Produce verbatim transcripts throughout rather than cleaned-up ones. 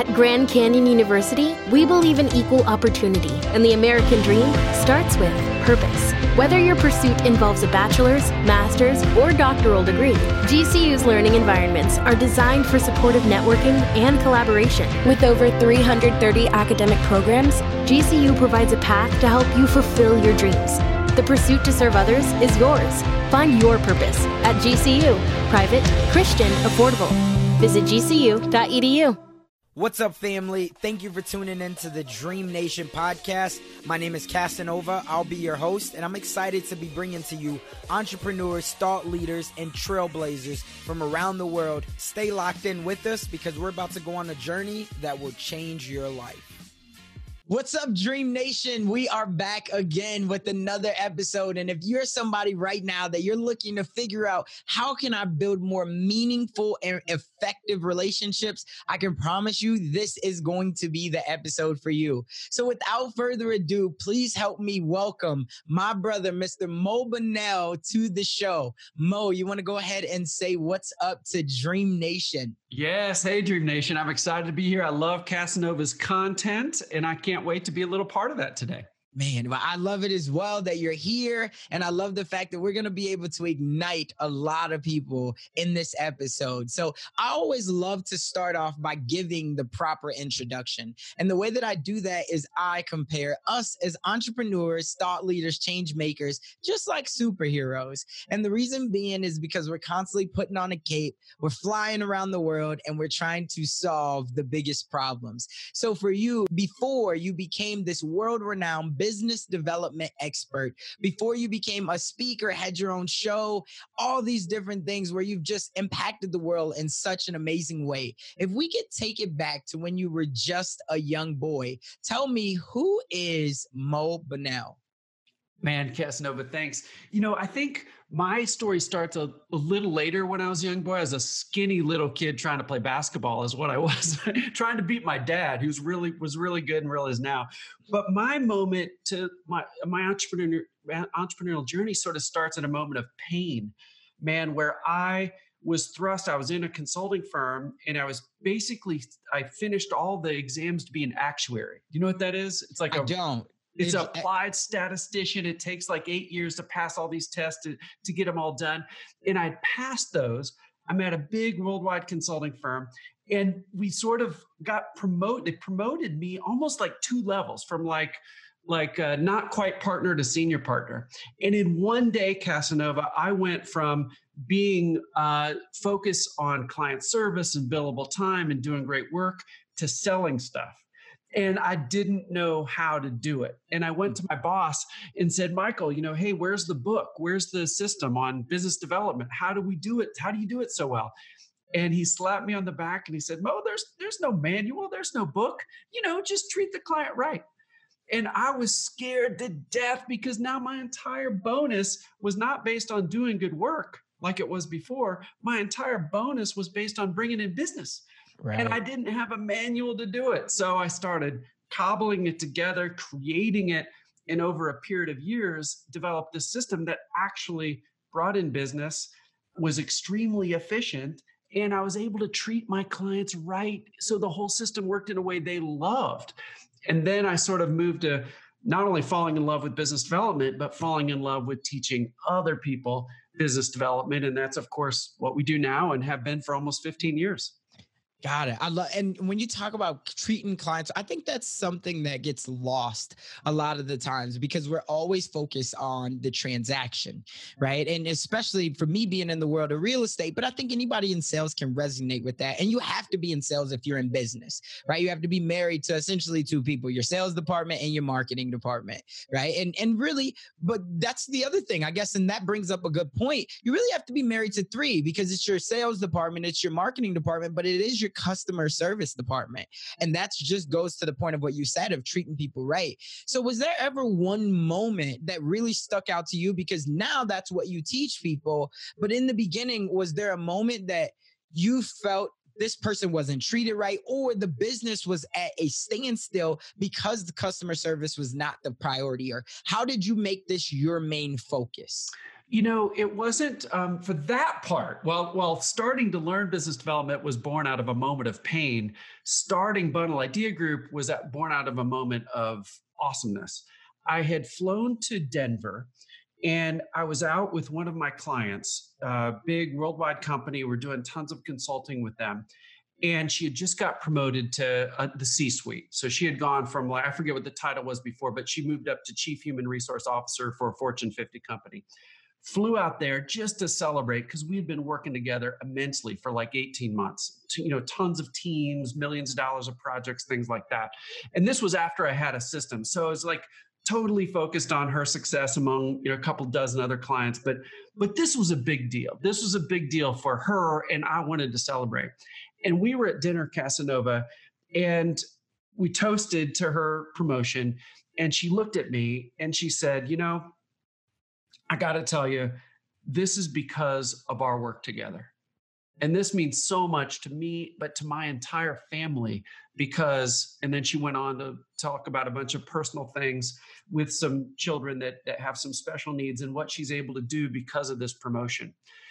At Grand Canyon University, we believe in equal opportunity, and the American dream starts with purpose. Whether your pursuit involves a bachelor's, master's, or doctoral degree, G C U's learning environments are designed for supportive networking and collaboration. With over three hundred thirty academic programs, G C U provides a path to help you fulfill your dreams. The pursuit to serve others is yours. Find your purpose at G C U. Private, Christian, affordable. Visit G C U dot E D U. What's up, family? Thank you for tuning in to the Dream Nation podcast. My name is Casanova. I'll be your host, and I'm excited to be bringing to you entrepreneurs, thought leaders, and trailblazers from around the world. Stay locked in with us because we're about to go on a journey that will change your life. What's up, Dream Nation? We are back again with another episode. And if you're somebody right now that you're looking to figure out how can I build more meaningful and effective relationships, I can promise you this is going to be the episode for you. So without further ado, please help me welcome my brother, Mister Mo Bunnell, to the show. Mo, you want to go ahead and say what's up to Dream Nation? Yes. Hey, Dream Nation. I'm excited to be here. I love Casanova's content, and I can't wait to be a little part of that today. Man, I love it as well that you're here. And I love the fact that we're going to be able to ignite a lot of people in this episode. So I always love to start off by giving the proper introduction. And the way that I do that is I compare us as entrepreneurs, thought leaders, change makers, just like superheroes. And the reason being is because we're constantly putting on a cape, we're flying around the world, and we're trying to solve the biggest problems. So for you, before you became this world-renowned business development expert, before you became a speaker, had your own show, all these different things where you've just impacted the world in such an amazing way. If we could take it back to when you were just a young boy, tell me, who is Mo Bunnell? Man, Casanova, thanks. You know, I think my story starts a, a little later when I was a young boy. I was a skinny little kid trying to play basketball is what I was, trying to beat my dad, who's really was really good and real is now. But my moment to my my entrepreneur, entrepreneurial journey sort of starts at a moment of pain, man, where I was thrust. I was in a consulting firm, and I was basically, I finished all the exams to be an actuary. You know what that is? It's like I a don't. It's an applied statistician. It takes like eight years to pass all these tests to, to get them all done. And I passed those. I'm at a big worldwide consulting firm, and we sort of got promoted. They promoted me almost like two levels from like, like uh, not quite partner to senior partner. And in one day, Casanova, I went from being uh, focused on client service and billable time and doing great work to selling stuff. And I didn't know how to do it. And I went to my boss and said, Michael, you know, hey, where's the book? Where's the system on business development? How do we do it? How do you do it so well? And he slapped me on the back and he said, Mo, there's, there's no manual. There's no book. You know, just treat the client right. And I was scared to death because now my entire bonus was not based on doing good work like it was before. My entire bonus was based on bringing in business. Right. And I didn't have a manual to do it. So I started cobbling it together, creating it, and over a period of years, developed this system that actually brought in business, was extremely efficient, and I was able to treat my clients right. So the whole system worked in a way they loved. And then I sort of moved to not only falling in love with business development, but falling in love with teaching other people business development. And that's, of course, what we do now and have been for almost fifteen years. Got it. I love, and when you talk about treating clients, I think that's something that gets lost a lot of the times because we're always focused on the transaction, right? And especially for me being in the world of real estate, but I think anybody in sales can resonate with that. And you have to be in sales if you're in business, right? You have to be married to essentially two people, your sales department and your marketing department, right? And and really, but that's the other thing, I guess, and that brings up a good point. You really have to be married to three because it's your sales department, it's your marketing department, but it is your customer service department. And that just goes to the point of what you said of treating people right. So was there ever one moment that really stuck out to you? Because now that's what you teach people. But in the beginning, was there a moment that you felt this person wasn't treated right or the business was at a standstill because the customer service was not the priority? Or how did you make this your main focus? You know, it wasn't um, for that part. Well, while starting to learn business development was born out of a moment of pain, starting Bundle Idea Group was at, born out of a moment of awesomeness. I had flown to Denver and I was out with one of my clients, a big worldwide company. We're doing tons of consulting with them. And she had just got promoted to uh, the C-suite. So she had gone from, like, I forget what the title was before, but she moved up to Chief Human Resource Officer for a Fortune fifty company. Flew out there just to celebrate because we had been working together immensely for like eighteen months. You know, tons of teams, millions of dollars of projects, things like that. And this was after I had a system. So it was like totally focused on her success among, you know, a couple dozen other clients. But but this was a big deal. This was a big deal for her, and I wanted to celebrate. And we were at dinner, Casanova, and we toasted to her promotion. And she looked at me and she said, you know, I got to tell you, this is because of our work together. And this means so much to me, but to my entire family, because, and then she went on to talk about a bunch of personal things with some children that, that have some special needs and what she's able to do because of this promotion.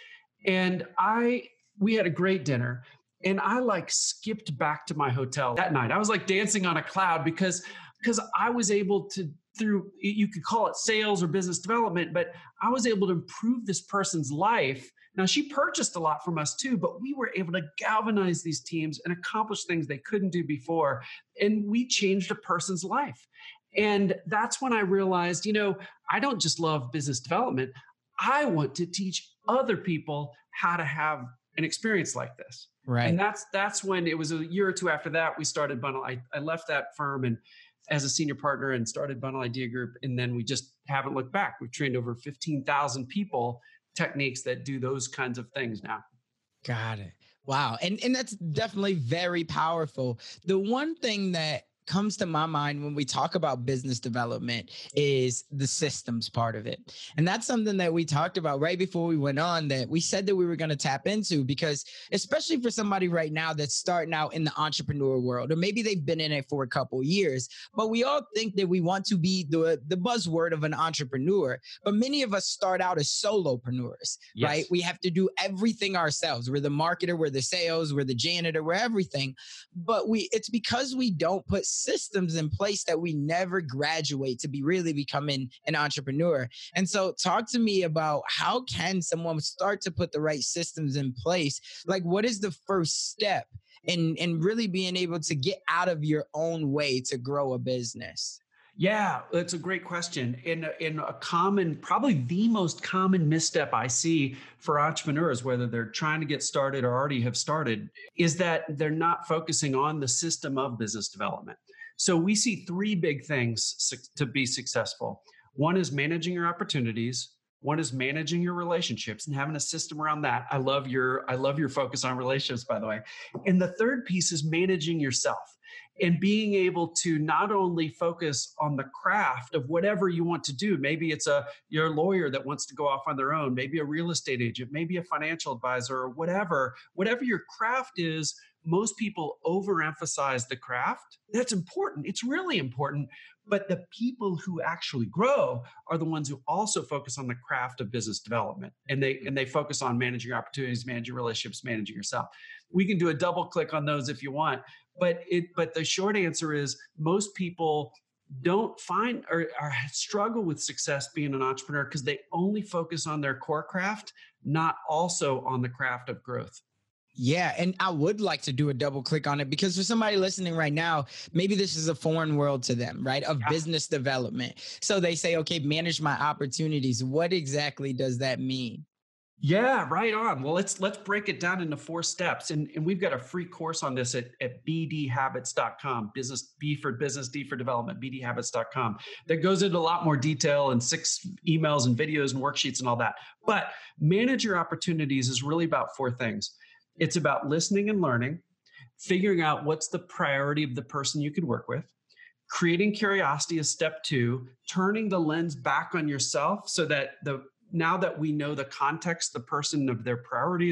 And I, we had a great dinner, and I like skipped back to my hotel that night. I was like dancing on a cloud because, because I was able to, through, you could call it sales or business development, but I was able to improve this person's life. Now, she purchased a lot from us too, but we were able to galvanize these teams and accomplish things they couldn't do before. And we changed a person's life. And that's when I realized, you know, I don't just love business development. I want to teach other people how to have an experience like this. Right. And that's that's when it was a year or two after that, we started Bundle. I, I left that firm and as a senior partner and started Bundle Idea Group. And then we just haven't looked back. We've trained over fifteen thousand people, techniques that do those kinds of things now. Got it. Wow. And, and that's definitely very powerful. The one thing that comes to my mind when we talk about business development is the systems part of it. And that's something that we talked about right before we went on, that we said that we were going to tap into, because especially for somebody right now that's starting out in the entrepreneur world, or maybe they've been in it for a couple of years, but we all think that we want to be the, the buzzword of an entrepreneur. But many of us start out as solopreneurs, yes. right? We have to do everything ourselves. We're the marketer, we're the sales, we're the janitor, we're everything. But we it's because we don't put systems in place that we never graduate to be really becoming an entrepreneur. And so talk to me about how can someone start to put the right systems in place? Like, what is the first step in, in really being able to get out of your own way to grow a business? Yeah, that's a great question. In, in a common, probably the most common misstep I see for entrepreneurs, whether they're trying to get started or already have started, is that they're not focusing on the system of business development. So we see three big things to be successful. One is managing your opportunities. One is managing your relationships and having a system around that. I love your, I love your focus on relationships, by the way. And the third piece is managing yourself and being able to not only focus on the craft of whatever you want to do. Maybe it's a, you're a lawyer that wants to go off on their own, maybe a real estate agent, maybe a financial advisor, or whatever, whatever your craft is. Most people overemphasize the craft. That's important. It's really important. But the people who actually grow are the ones who also focus on the craft of business development. And they and they focus on managing your opportunities, managing relationships, managing yourself. We can do a double click on those if you want. But it but the short answer is most people don't find or, or struggle with success being an entrepreneur because they only focus on their core craft, not also on the craft of growth. Yeah. And I would like to do a double click on it, because for somebody listening right now, maybe this is a foreign world to them, right? Of yeah. business development. So they say, okay, manage my opportunities. What exactly does that mean? Yeah, right on. Well, let's let's break it down into four steps. And, and we've got a free course on this at, at b d habits dot com, business, B for business, D for development, b d habits dot com. That goes into a lot more detail and six emails and videos and worksheets and all that. But manage your opportunities is really about four things. It's about listening and learning, figuring out what's the priority of the person you could work with, creating curiosity is step two, turning the lens back on yourself so that the now that we know the context, the person of their priorities,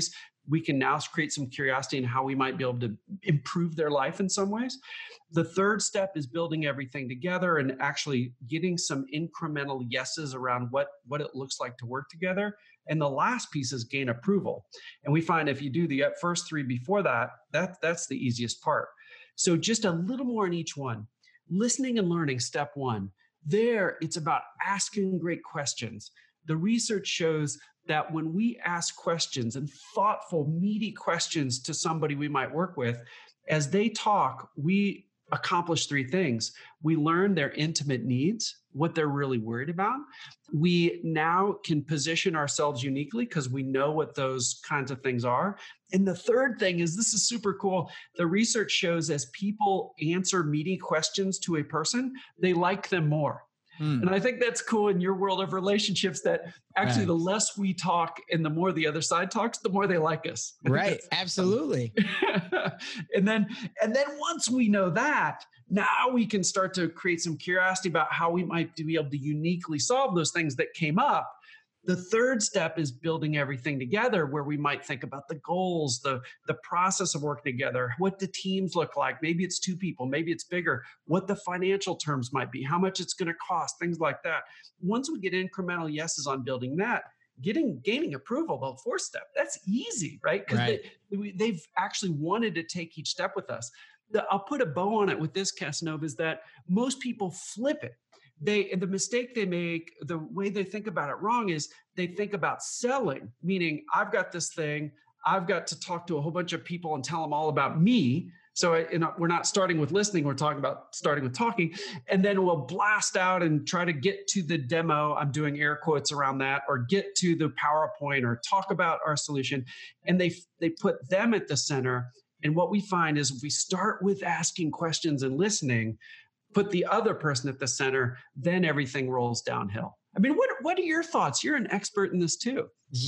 we can now create some curiosity in how we might be able to improve their life in some ways. The third step is building everything together and actually getting some incremental yeses around what, what it looks like to work together. And the last piece is gain approval. And we find if you do the first three before that, that that's the easiest part. So just a little more in each one. Listening and learning, step one. There, it's about asking great questions. The research shows that when we ask questions and thoughtful, meaty questions to somebody we might work with, as they talk, we accomplish three things. We learn their intimate needs, what they're really worried about. We now can position ourselves uniquely because we know what those kinds of things are. And the third thing is, this is super cool. The research shows as people answer meaty questions to a person, they like them more. Mm. And I think that's cool in your world of relationships, that actually right. the less we talk and the more the other side talks, the more they like us. Right. Absolutely. and then, and then once we know that, now we can start to create some curiosity about how we might be able to uniquely solve those things that came up. The third step is building everything together, where we might think about the goals, the, the process of working together, what the teams look like. Maybe it's two people, maybe it's bigger, what the financial terms might be, how much it's going to cost, things like that. Once we get incremental yeses on building that, getting gaining approval, the fourth step, that's easy, right? Because right. they, they've actually wanted to take each step with us. The, I'll put a bow on it with this, Casanova, is that most people flip it. They, the mistake they make, the way they think about it wrong is they think about selling, meaning I've got this thing, I've got to talk to a whole bunch of people and tell them all about me. So I, you know, we're not starting with listening, we're talking about starting with talking, and then we'll blast out and try to get to the demo. I'm doing air quotes around that, or get to the PowerPoint or talk about our solution. And they, they put them at the center. And what we find is if we start with asking questions and listening, put the other person at the center, then everything rolls downhill. I mean, what, what are your thoughts? You're an expert in this too.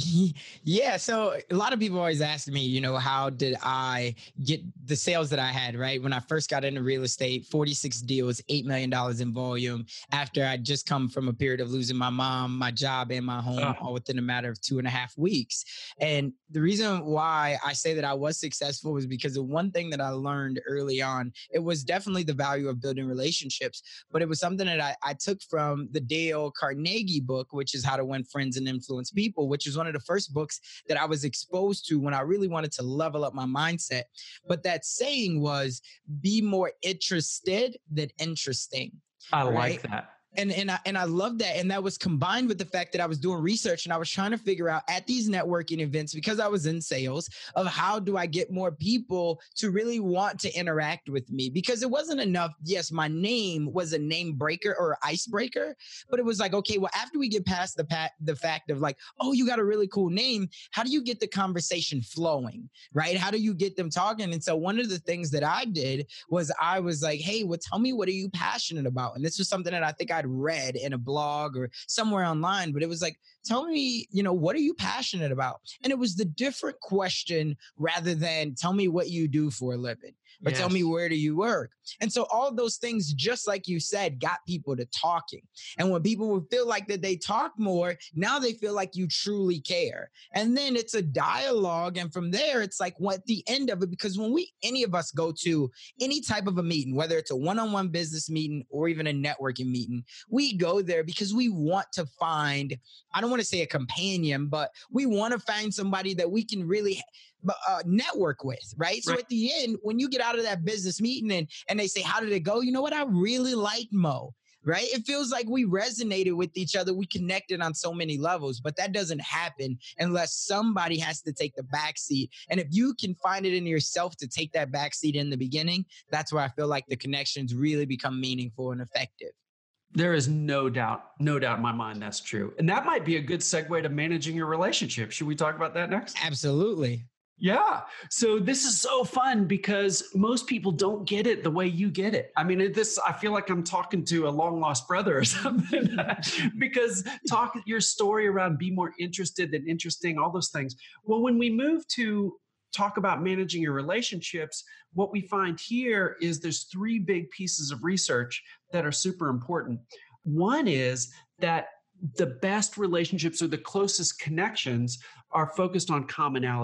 Yeah. So a lot of people always ask me, you know, how did I get the sales that I had, right? When I first got into real estate, forty-six deals, eight million dollars in volume, after I'd just come from a period of losing my mom, my job, and my home, oh. all within a matter of two and a half weeks. And the reason why I say that I was successful was because the one thing that I learned early on, it was definitely the value of building relationships, but it was something that I, I took from the Dale Carnegie book, which is How to Win Friends and Influence People, which is one of the first books that I was exposed to when I really wanted to level up my mindset. But that saying was, be more interested than interesting. I right? like that. And and I, and I love that. And that was combined with the fact that I was doing research and I was trying to figure out at these networking events, because I was in sales, of how do I get more people to really want to interact with me? Because it wasn't enough. Yes, my name was a name breaker or icebreaker, but it was like, okay, well, after we get past the pa- the fact of like, oh, you got a really cool name, how do you get the conversation flowing, right? How do you get them talking? And so one of the things that I did was I was like, hey, well, tell me, what are you passionate about? And this was something that I think I'd read in a blog or somewhere online, but it was like, tell me, you know, what are you passionate about? And it was the different question rather than tell me what you do for a living, or yes. tell me where do you work? And so all of those things, just like you said, got people to talking. And when people would feel like that they talk more, now they feel like you truly care. And then it's a dialogue. And from there, it's like what the end of it, because when we, any of us go to any type of a meeting, whether it's a one-on-one business meeting or even a networking meeting, we go there because we want to find, I don't want to say a companion, but we want to find somebody that we can really uh, network with, right? So right. at the end, when you get out of that business meeting and, and they say, how did it go? You know what? I really like Mo, right? It feels like we resonated with each other. We connected on so many levels, but that doesn't happen unless somebody has to take the backseat. And if you can find it in yourself to take that backseat in the beginning, that's where I feel like the connections really become meaningful and effective. There is no doubt, no doubt in my mind that's true. And that might be a good segue to managing your relationship. Should we talk about that next? Absolutely. Yeah. So this is so fun because most people don't get it the way you get it. I mean, this, I feel like I'm talking to a long lost brother or something because talk your story around be more interested than interesting, all those things. Well, when we move to talk about managing your relationships, what we find here is there's three big pieces of research that are super important. One is that the best relationships or the closest connections are focused on commonality.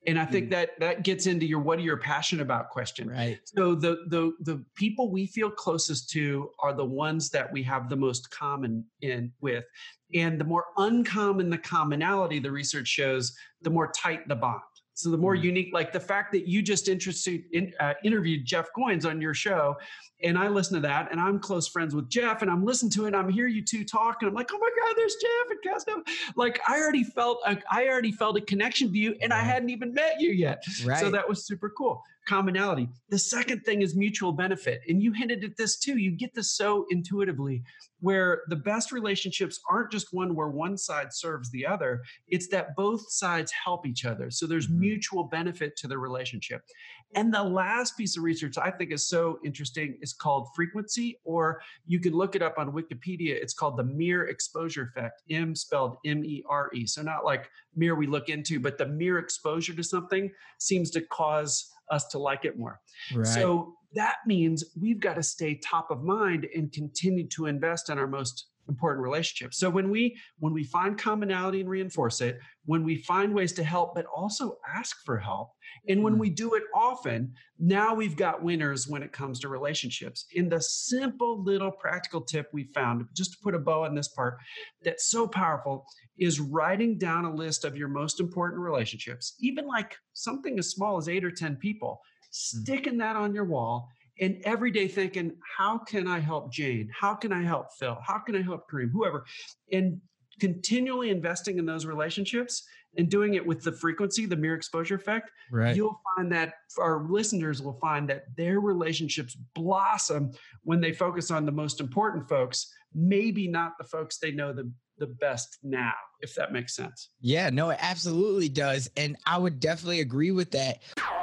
And I think that that gets into your what are you passionate about question. Right. So the the the people we feel closest to are the ones that we have the most common in with. And the more uncommon the commonality, the research shows, the more tight the bond. So the more mm. unique, like the fact that you just interested in, uh, interviewed Jeff Goins on your show, and I listen to that, and I'm close friends with Jeff, and I'm listening to it, and I'm hearing you two talk, and I'm like, oh my God, there's Jeff and Casanova. Like I already felt, a, I already felt a connection to you, and I hadn't even met you yet. Right. So that was super cool. Commonality. The second thing is mutual benefit, and you hinted at this too. You get this so intuitively, where the best relationships aren't just one where one side serves the other. It's that both sides help each other. So there's mm-hmm. mutual benefit to the relationship. And the last piece of research I think is so interesting is called frequency, or you can look it up on Wikipedia. It's called the mere exposure effect, M spelled M E R E. So not like mere we look into, but the mere exposure to something seems to cause us to like it more. Right. So that means we've got to stay top of mind and continue to invest in our most important relationships. So when we when we find commonality and reinforce it, when we find ways to help, but also ask for help, and when we do it often, now we've got winners when it comes to relationships. In the simple little practical tip we found, just to put a bow on this part, that's so powerful, is writing down a list of your most important relationships, even like something as small as eight or ten people, sticking that on your wall. And every day thinking, how can I help Jane? How can I help Phil? How can I help Kareem? Whoever. And continually investing in those relationships and doing it with the frequency, the mere exposure effect, right. You'll find that our listeners will find that their relationships blossom when they focus on the most important folks, maybe not the folks they know the, the best now, if that makes sense. Yeah, no, it absolutely does. And I would definitely agree with that.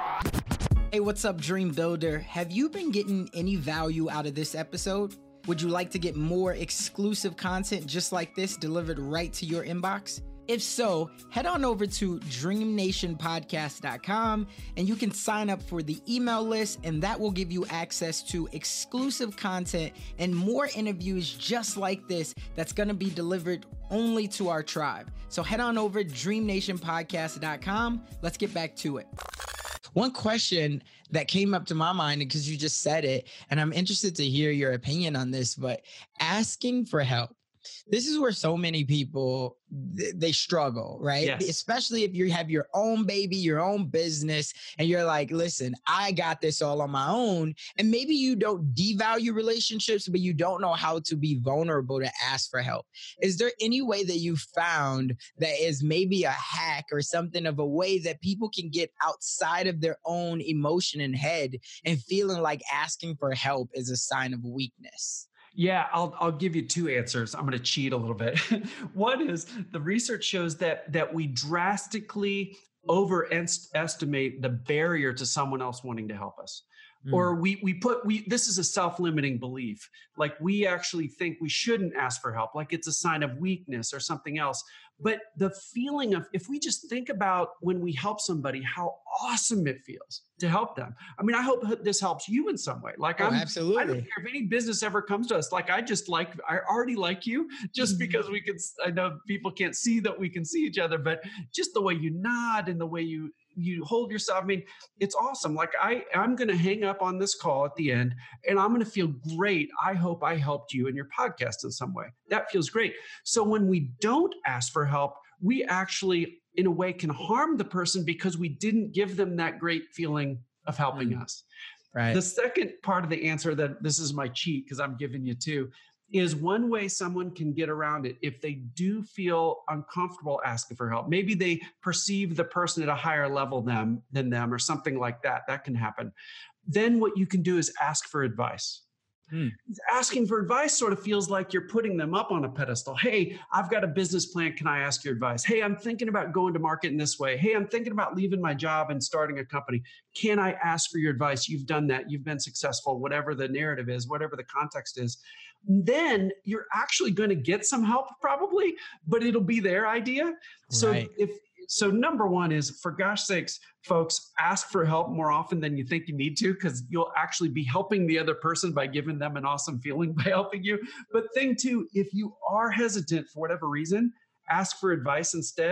Hey, what's up, Dream Builder? Have you been getting any value out of this episode? Would you like to get more exclusive content just like this delivered right to your inbox? If so, head on over to dream nation podcast dot com and you can sign up for the email list, and that will give you access to exclusive content and more interviews just like this that's going to be delivered only to our tribe. So head on over to dream nation podcast dot com. Let's get back to it. One question that came up to my mind, because you just said it, and I'm interested to hear your opinion on this, but asking for help. This is where so many people, th- they struggle, right? Yes. Especially if you have your own baby, your own business, and you're like, listen, I got this all on my own. And maybe you don't devalue relationships, but you don't know how to be vulnerable to ask for help. Is there any way that you found that is maybe a hack or something of a way that people can get outside of their own emotion and head and feeling like asking for help is a sign of weakness? Yeah, I'll I'll give you two answers. I'm going to cheat a little bit. One is the research shows that that we drastically overestimate the barrier to someone else wanting to help us. Mm. Or we we put we this is a self-limiting belief. Like we actually think we shouldn't ask for help, like it's a sign of weakness or something else. But the feeling of, if we just think about when we help somebody, how awesome it feels to help them. I mean, I hope this helps you in some way. Like, oh, I'm, absolutely. I don't care if any business ever comes to us. Like, I just like, I already like you just because we can, I know people can't see that we can see each other, but just the way you nod and the way you, you hold yourself. I mean, it's awesome. Like I, I'm going to hang up on this call at the end and I'm going to feel great. I hope I helped you in your podcast in some way. That feels great. So when we don't ask for help, we actually, in a way, can harm the person because we didn't give them that great feeling of helping mm. us. Right. The second part of the answer, that this is my cheat because I'm giving you two, is one way someone can get around it if they do feel uncomfortable asking for help. Maybe they perceive the person at a higher level them, than them or something like that. That can happen. Then what you can do is ask for advice. Hmm. Asking for advice sort of feels like you're putting them up on a pedestal. Hey, I've got a business plan. Can I ask your advice? Hey, I'm thinking about going to market in this way. Hey, I'm thinking about leaving my job and starting a company. Can I ask for your advice? You've done that. You've been successful, whatever the narrative is, whatever the context is. Then you're actually going to get some help probably, but it'll be their idea. So right. if So number one is, for gosh sakes, folks, ask for help more often than you think you need to, because you'll actually be helping the other person by giving them an awesome feeling by helping you. But thing two, if you are hesitant for whatever reason, ask for advice instead.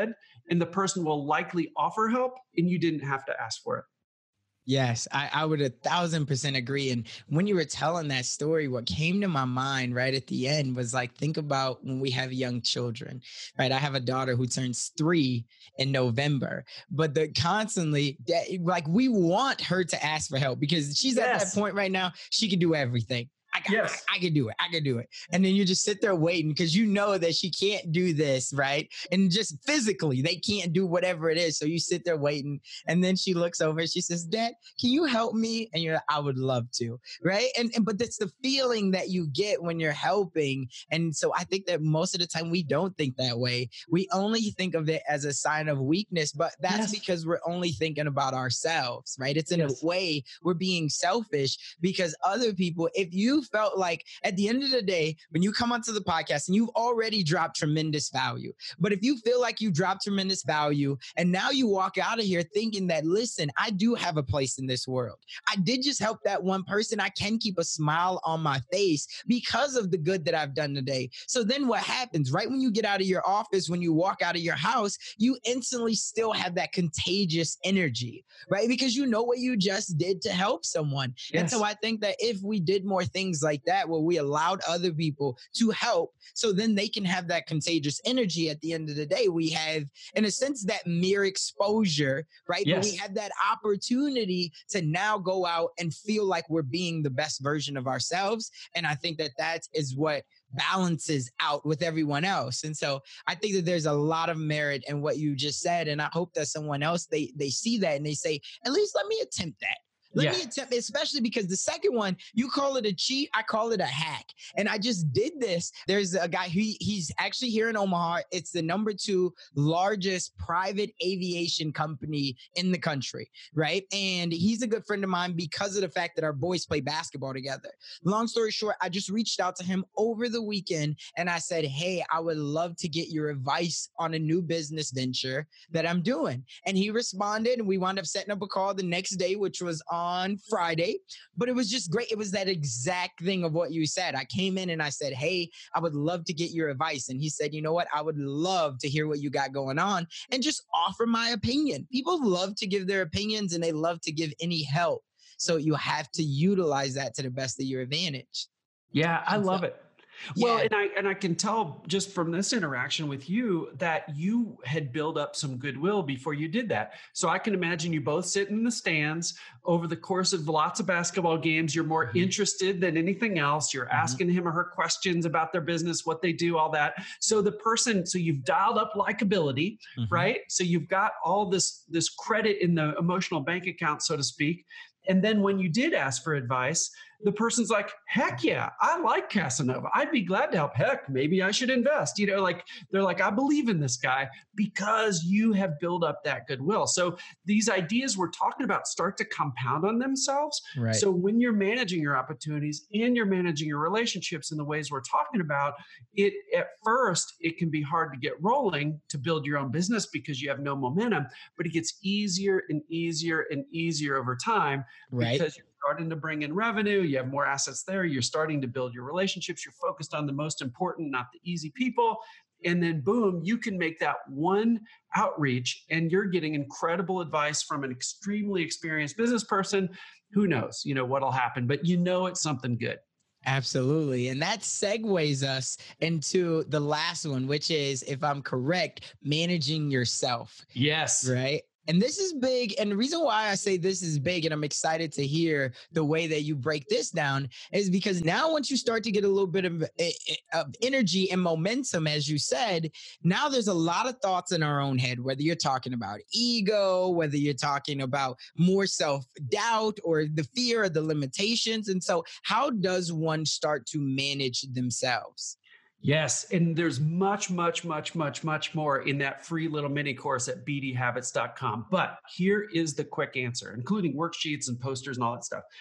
and the person will likely offer help and you didn't have to ask for it. Yes, I, I would a thousand percent agree. And when you were telling that story, what came to my mind right at the end was like, think about when we have young children, right? I have a daughter who turns three in November, but the constantly like we want her to ask for help because she's yes. at that point right now, she can do everything. I, got, yes. I, I can do it. I can do it. And then you just sit there waiting because you know that she can't do this, right? And just physically, they can't do whatever it is. So you sit there waiting. And then she looks over and she says, Dad, can you help me? And you're like, I would love to, right? And, and but that's the feeling that you get when you're helping. And so I think that most of the time we don't think that way. We only think of it as a sign of weakness, but that's yes. because we're only thinking about ourselves, right? It's in yes. a way we're being selfish because other people, if you felt like at the end of the day, when you come onto the podcast and you've already dropped tremendous value, but if you feel like you dropped tremendous value and now you walk out of here thinking that, listen, I do have a place in this world. I did just help that one person. I can keep a smile on my face because of the good that I've done today. So then what happens, right? When you get out of your office, when you walk out of your house, you instantly still have that contagious energy, right? Because you know what you just did to help someone. Yes. And so I think that if we did more things like that, where we allowed other people to help, so then they can have that contagious energy at the end of the day, we have, in a sense, that mere exposure, right? Yes. But we have that opportunity to now go out and feel like we're being the best version of ourselves. And I think that that is what balances out with everyone else. And so I think that there's a lot of merit in what you just said. And I hope that someone else, they they see that and they say, at least let me attempt that. Let yeah. me attempt, especially because the second one, you call it a cheat, I call it a hack. And I just did this. There's a guy who he's actually here in Omaha. It's the number two largest private aviation company in the country, right? And he's a good friend of mine because of the fact that our boys play basketball together. Long story short, I just reached out to him over the weekend and I said, hey, I would love to get your advice on a new business venture that I'm doing. And he responded and we wound up setting up a call the next day, which was on on Friday, but it was just great. It was that exact thing of what you said. I came in and I said, hey, I would love to get your advice. And he said, you know what? I would love to hear what you got going on and just offer my opinion. People love to give their opinions and they love to give any help. So you have to utilize that to the best of your advantage. Yeah, I love it. Well, yeah. and I and I can tell just from this interaction with you that you had built up some goodwill before you did that. So I can imagine you both sitting in the stands over the course of lots of basketball games. You're more mm-hmm. interested than anything else. You're mm-hmm. asking him or her questions about their business, what they do, all that. So the person, so you've dialed up likability, mm-hmm. right? So you've got all this this credit in the emotional bank account, so to speak. And then when you did ask for advice, the person's like, heck yeah, I like Casanova. I'd be glad to help. Heck, maybe I should invest. You know, like they're like, I believe in this guy because you have built up that goodwill. So these ideas we're talking about start to compound on themselves. Right. So when you're managing your opportunities and you're managing your relationships in the ways we're talking about, it at first, it can be hard to get rolling to build your own business because you have no momentum, but it gets easier and easier and easier over time. Right. Because you're starting to bring in revenue, you have more assets there, you're starting to build your relationships, you're focused on the most important, not the easy people. And then boom, you can make that one outreach and you're getting incredible advice from an extremely experienced business person. Who knows, you know, what'll happen, but you know it's something good. Absolutely. And that segues us into the last one, which is, if I'm correct, managing yourself. Yes. Right. And this is big. And the reason why I say this is big, and I'm excited to hear the way that you break this down, is because now once you start to get a little bit of, of energy and momentum, as you said, now there's a lot of thoughts in our own head, whether you're talking about ego, whether you're talking about more self-doubt or the fear or the limitations. And so how does one start to manage themselves? Yes. And there's much, much, much, much, much more in that free little mini course at b d habits dot com. But here is the quick answer, including worksheets and posters and all that stuff.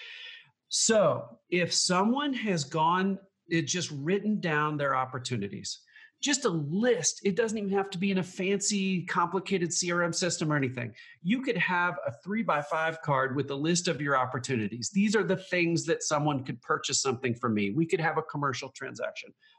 So if someone has gone, it just written down their opportunities, just a list. It doesn't even have to be in a fancy, complicated C R M system or anything. You could have a three by five card with a list of your opportunities. These are the things that someone could purchase something from me. We could have a commercial transaction.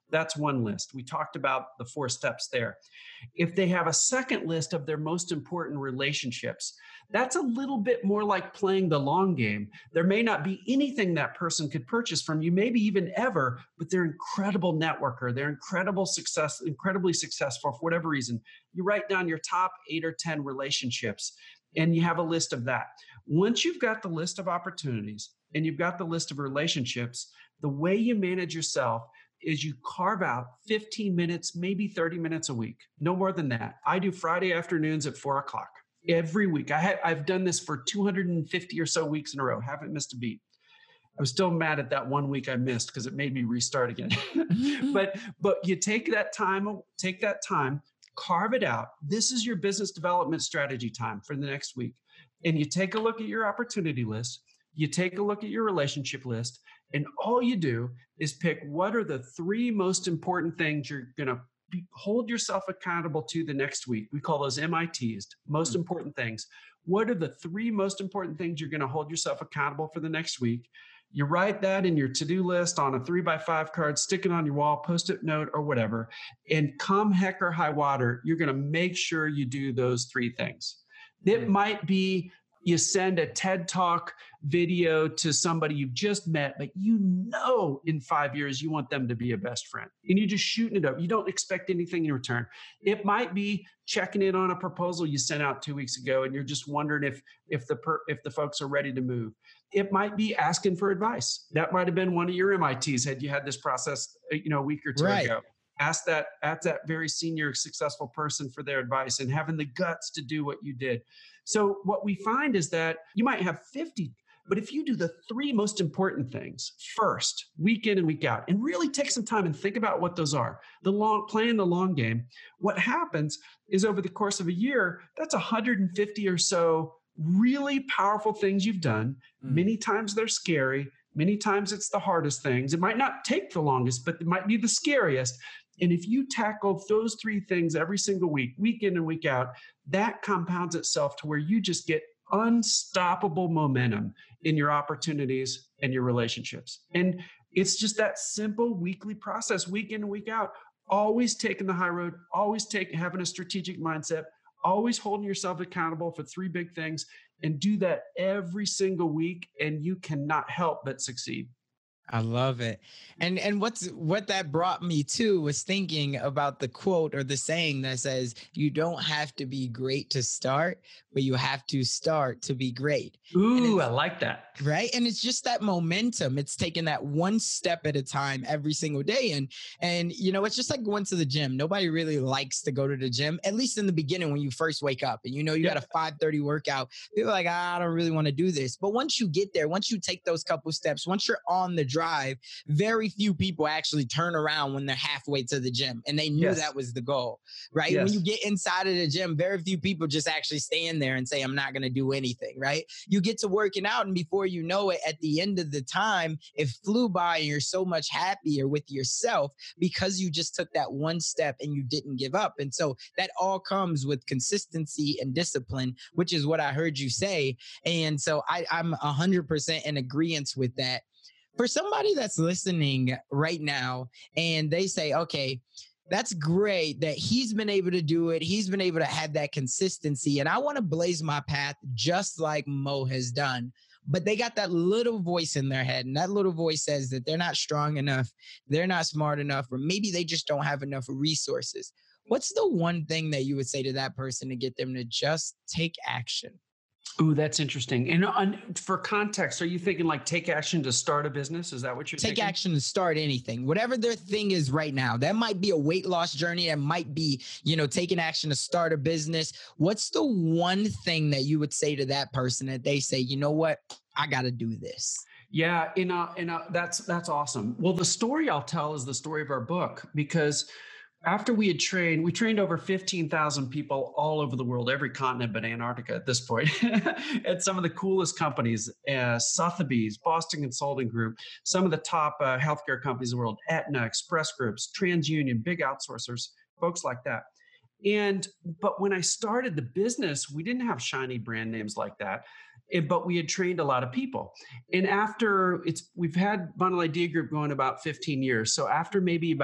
That's one list. We talked about the four steps there. If they have a second list of their most important relationships, that's a little bit more like playing the long game. There may not be anything that person could purchase from you, maybe even ever, but they're incredible networker. They're incredible success, incredibly successful for whatever reason. You write down your top eight or ten relationships, and you have a list of that. Once you've got the list of opportunities and you've got the list of relationships, the way you manage yourself is you carve out fifteen minutes, maybe thirty minutes a week, no more than that. I do Friday afternoons at four o'clock every week. I ha- I've done this for two hundred fifty or so weeks in a row, haven't missed a beat. I was still mad at that one week I missed because it made me restart again. but but you take that time, take that time, carve it out. This is your business development strategy time for the next week. And you take a look at your opportunity list, you take a look at your relationship list, and all you do is pick what are the three most important things you're going to hold yourself accountable to the next week. We call those M I Ts, most mm-hmm. important things. What are the three most important things you're going to hold yourself accountable for the next week? You write that in your to-do list on a three by five card, stick it on your wall, post-it note or whatever. And come heck or high water, you're going to make sure you do those three things. It mm-hmm. might be you send a TED Talk video to somebody you've just met, but you know in five years you want them to be a best friend. And you're just shooting it up. You don't expect anything in return. It might be checking in on a proposal you sent out two weeks ago, and you're just wondering if if the per, if the folks are ready to move. It might be asking for advice. That might have been one of your M I Ts had you had this process, you know, a week or two right. ago. Ask that, ask that very senior, successful person for their advice and having the guts to do what you did. So what we find is that you might have fifty, but if you do the three most important things first, week in and week out, and really take some time and think about what those are, the long, playing the long game, what happens is over the course of a year, that's one hundred fifty or so really powerful things you've done. Mm. Many times they're scary. Many times it's the hardest things. It might not take the longest, but it might be the scariest. And if you tackle those three things every single week, week in and week out, that compounds itself to where you just get unstoppable momentum in your opportunities and your relationships. And it's just that simple weekly process, week in and week out, always taking the high road, always taking having a strategic mindset, always holding yourself accountable for three big things, and do that every single week, and you cannot help but succeed. I love it. And and what's what that brought me to was thinking about the quote or the saying that says, you don't have to be great to start, but you have to start to be great. Ooh, I like that. Right. And it's just that momentum. It's taking that one step at a time every single day. And, and, you know, it's just like going to the gym. Nobody really likes to go to the gym, at least in the beginning when you first wake up and, you know, you yeah. got a five thirty workout. People are like, ah, I don't really want to do this. But once you get there, once you take those couple steps, once you're on the drive, very few people actually turn around when they're halfway to the gym and they knew yes. that was the goal, right? Yes. When you get inside of the gym, very few people just actually stand there and say, I'm not going to do anything, right? You get to working out, and before you know it, at the end of the time, it flew by and you're so much happier with yourself because you just took that one step and you didn't give up. And so that all comes with consistency and discipline, which is what I heard you say. And so I, I'm one hundred percent in agreement with that. For somebody that's listening right now and they say, okay, that's great that he's been able to do it. He's been able to have that consistency. And I want to blaze my path just like Mo has done. But they got that little voice in their head. And that little voice says that they're not strong enough. They're not smart enough, or maybe they just don't have enough resources. What's the one thing that you would say to that person to get them to just take action? Ooh, that's interesting. And on, for context, are you thinking like take action to start a business? Is that what you're take thinking? Take action to start anything, whatever their thing is right now. That might be a weight loss journey. That might be, you know, taking action to start a business. What's the one thing that you would say to that person that they say, you know what, I got to do this? Yeah, in a, in a, that's, that's awesome. Well, the story I'll tell is the story of our book, because after we had trained, we trained over fifteen thousand people all over the world, every continent but Antarctica at this point, at some of the coolest companies, uh, Sotheby's, Boston Consulting Group, some of the top uh, healthcare companies in the world, Aetna, Express Scripts, TransUnion, big outsourcers, folks like that. And, but when I started the business, we didn't have shiny brand names like that, it, but we had trained a lot of people. And after it's, we've had Bundle Idea Group going about fifteen years. So after maybe about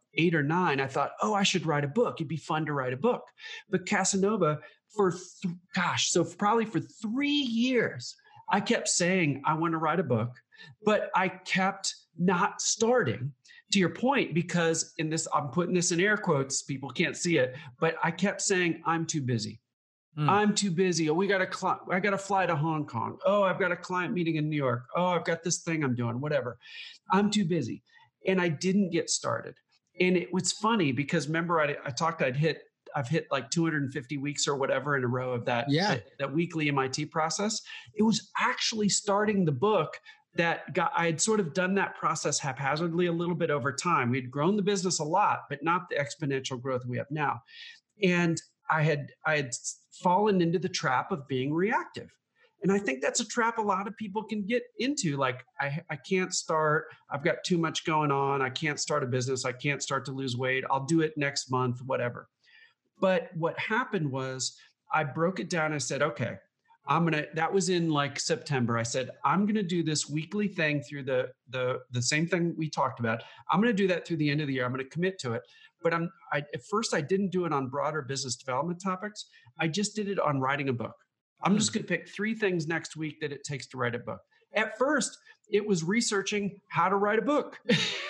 eight or nine, I thought, oh, I should write a book. It'd be fun to write a book. But Casanova, for, th- gosh, so probably for three years, I kept saying, I want to write a book, but I kept not starting. To your point, because in this, I'm putting this in air quotes, people can't see it, but I kept saying, I'm too busy. Mm. I'm too busy. Oh, we got to, cl- I got to fly to Hong Kong. Oh, I've got a client meeting in New York. Oh, I've got this thing I'm doing, whatever. I'm too busy. And I didn't get started. And it was funny because remember, I, I talked, I'd hit, I've hit like two hundred fifty weeks or whatever in a row of that, yeah. that, that weekly M I T process. It was actually starting the book that got, I had sort of done that process haphazardly a little bit over time. We'd grown the business a lot, but not the exponential growth we have now. And I had, I had fallen into the trap of being reactive. And I think that's a trap a lot of people can get into. Like, I, I can't start, I've got too much going on. I can't start a business. I can't start to lose weight. I'll do it next month, whatever. But what happened was I broke it down. I said, okay, I'm going to, that was in like September. I said, I'm going to do this weekly thing through the, the, the same thing we talked about. I'm going to do that through the end of the year. I'm going to commit to it. But I'm, I, at first I didn't do it on broader business development topics. I just did it on writing a book. I'm just going to pick three things next week that it takes to write a book. At first, it was researching how to write a book,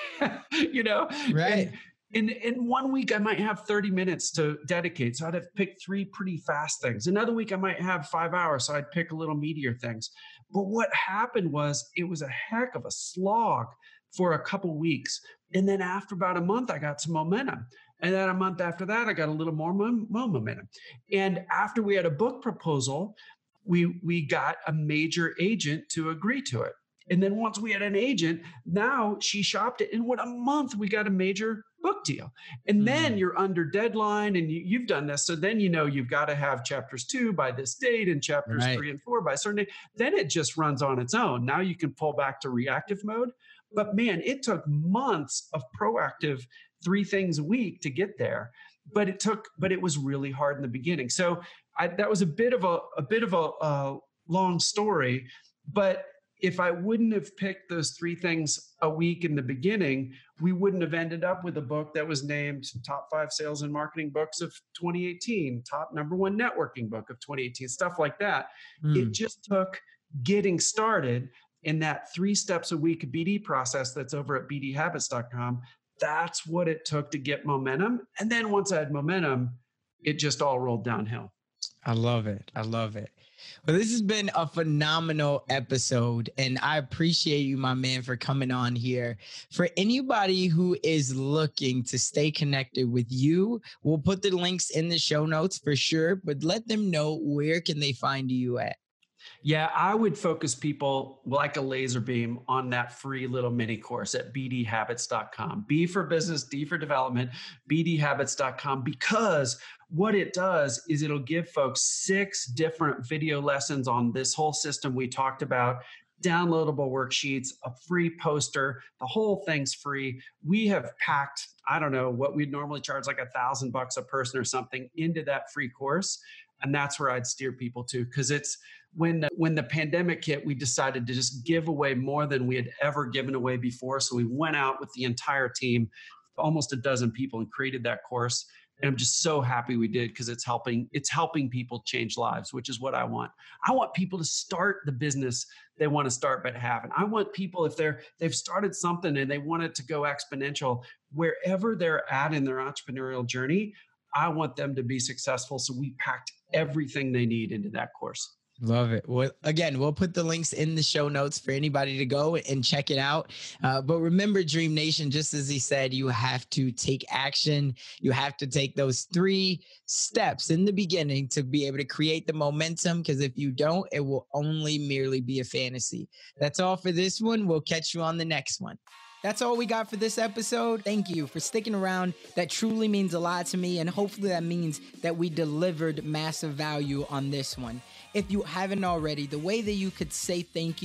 you know? Right. And, In in one week, I might have thirty minutes to dedicate. So I'd have picked three pretty fast things. Another week, I might have five hours. So I'd pick a little meatier things. But what happened was it was a heck of a slog for a couple weeks. And then after about a month, I got some momentum. And then a month after that, I got a little more, more momentum. And after we had a book proposal, we we got a major agent to agree to it. And then once we had an agent, now she shopped it. And what a month, we got a major book deal. And then mm. you're under deadline and you, you've done this. So then, you know, you've got to have chapters two by this date and chapters right. three and four by a certain date. Then it just runs on its own. Now you can pull back to reactive mode. But man, it took months of proactive three things a week to get there. But it took, but it was really hard in the beginning. So I, that was a bit of a, a bit of a uh, long story, but if I wouldn't have picked those three things a week in the beginning, we wouldn't have ended up with a book that was named top five sales and marketing books of twenty eighteen, top number one networking book of twenty eighteen, stuff like that. Mm. It just took getting started in that three steps a week B D process that's over at b d habits dot com. That's what it took to get momentum. And then once I had momentum, it just all rolled downhill. I love it. I love it. Well, this has been a phenomenal episode, and I appreciate you, my man, for coming on here. For anybody who is looking to stay connected with you, we'll put the links in the show notes for sure, but let them know where can they find you at. Yeah, I would focus people like a laser beam on that free little mini course at b d habits dot com. B for business, D for development, b d habits dot com, because what it does is it'll give folks six different video lessons on this whole system we talked about, downloadable worksheets, a free poster, the whole thing's free. We have packed, I don't know, what we'd normally charge like a thousand bucks a person or something into that free course. And that's where I'd steer people to, because it's when the, when the pandemic hit, we decided to just give away more than we had ever given away before. So we went out with the entire team, almost a dozen people, and created that course. And I'm just so happy we did, because it's helping, it's helping people change lives, which is what I want. I want people to start the business they want to start but haven't. I want people, if they're, they've started something and they want it to go exponential, wherever they're at in their entrepreneurial journey, I want them to be successful. So we packed everything they need into that course. Love it. Well, again, we'll put the links in the show notes for anybody to go and check it out. Uh, but remember, Dream Nation, just as he said, you have to take action. You have to take those three steps in the beginning to be able to create the momentum, because if you don't, it will only merely be a fantasy. That's all for this one. We'll catch you on the next one. That's all we got for this episode. Thank you for sticking around. That truly means a lot to me, and hopefully that means that we delivered massive value on this one. If you haven't already, the way that you could say thank you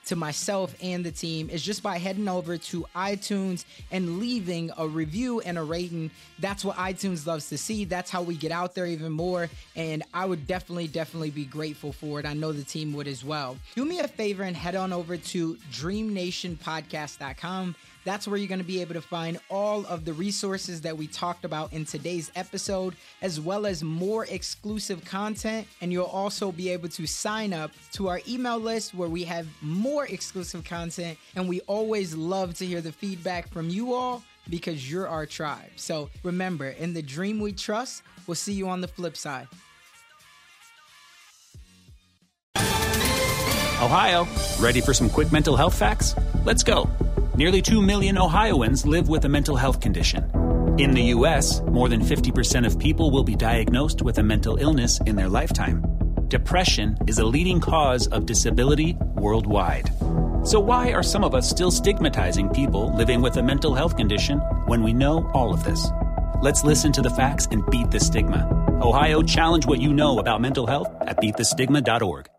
to myself and the team is just by heading over to iTunes and leaving a review and a rating. That's what iTunes loves to see. That's how we get out there even more. And I would definitely, definitely be grateful for it. I know the team would as well. Do me a favor and head on over to dream nation podcast dot com. That's where you're going to be able to find all of the resources that we talked about in today's episode, as well as more exclusive content. And you'll also be able to sign up to our email list where we have more exclusive content. And we always love to hear the feedback from you all because you're our tribe. So remember, in the dream we trust, we'll see you on the flip side. Ohio, ready for some quick mental health facts? Let's go. Nearly two million Ohioans live with a mental health condition. In the U S, more than fifty percent of people will be diagnosed with a mental illness in their lifetime. Depression is a leading cause of disability worldwide. So why are some of us still stigmatizing people living with a mental health condition when we know all of this? Let's listen to the facts and beat the stigma. Ohio, challenge what you know about mental health at beat the stigma dot org.